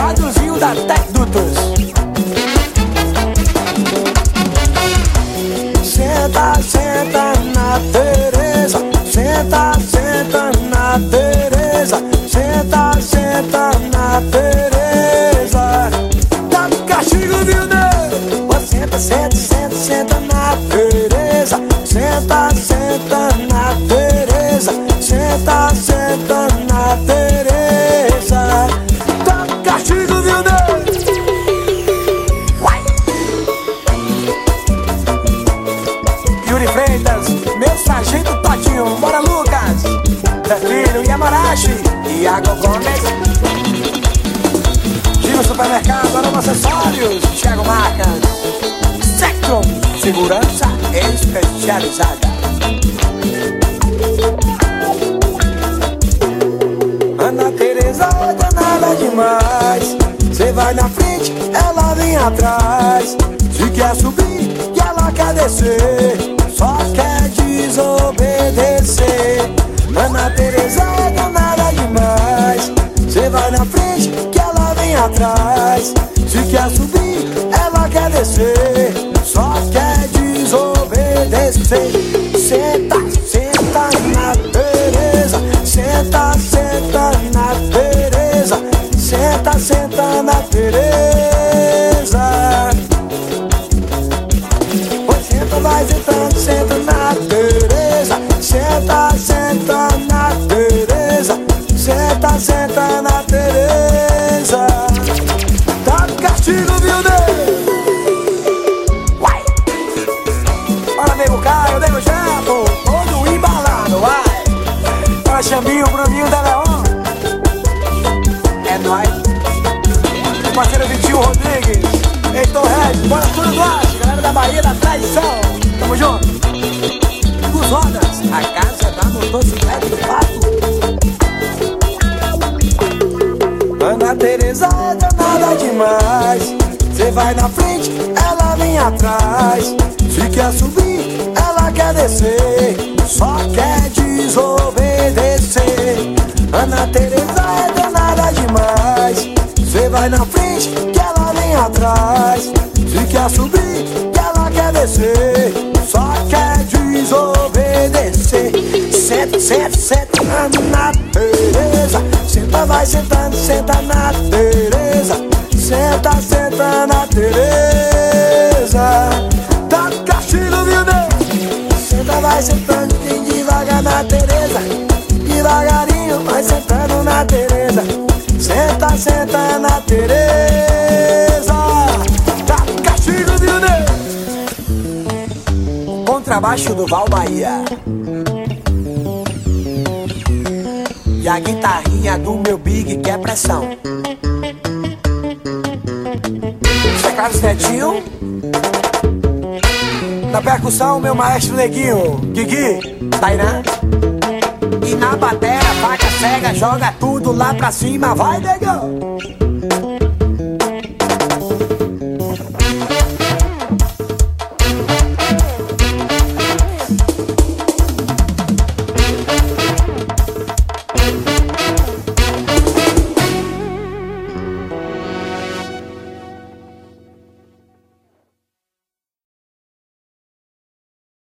Padrozinho da Tec Dutos. Senta, senta na Tereza. Senta, senta na Tereza. Senta, senta na Tereza. Tá no castigo, viu, nego? Senta, senta, senta, senta na Tereza. Senta, senta na Tereza. Senta, senta na Tereza. Tá no castigo, viu, nego? Yuri Freitas, meu sargento Todinho. Bora, Lucas, Zé Filho, Yamarashi, Iago Gomes, Giro Supermercado, Aroma Acessórios, Thiago Marcas, Sectron, segurança especializada. Ana Tereza é danada demais. Cê vai na frente, ela vem atrás. Se quer subir e ela quer descer, só quer desobedecer. Ana Tereza é danada demais. Cê vai na frente, que ela vem atrás. Se quer subir, ela quer descer, só quer desobedecer. Senta, senta na Tereza. Senta, senta na Tereza. Senta, senta na Tereza. Pois senta, vai sentando, senta na Tereza. Senta, senta na Tereza. Senta, senta na Tereza. Tá no castigo, viu, nego? Uai! Bora, nego Caio, nego Jato, todo embalado, vai! Bora, Xambinho, Bruninho, da Leon. É nóis. Meu parceiro Vitinho Rodrigues, Heitor Regis, bora tudo nós, galera da Bahia da Tradição. Tamo junto. Os Rodas, a casa da motocicleta de fato. Ana Tereza é danada demais. Cê vai na frente, ela vem atrás. Se quer subir, ela quer descer, só quer desobedecer. Ana Tereza é danada demais. Cê vai na frente, que ela vem atrás. Se quer subir, que ela quer descer, só quer desobedecer. Senta, senta, senta na Tereza. Senta, vai sentando, senta na Tereza. Senta, senta na Tereza. Tá no castigo, viu, nego? Senta, vai sentando bem devagar na Tereza. Devagarinho, vai sentando na Tereza. Senta, senta na Tereza. Tá no castigo, viu, nego? Contrabaixo do Val Bahia. E a guitarrinha do meu Big, que é pressão. Zé Carlos Netinho. Na percussão, meu maestro Neguinho, Guigui, Tainá. E na batera, faca cega, joga tudo lá pra cima, vai, negão.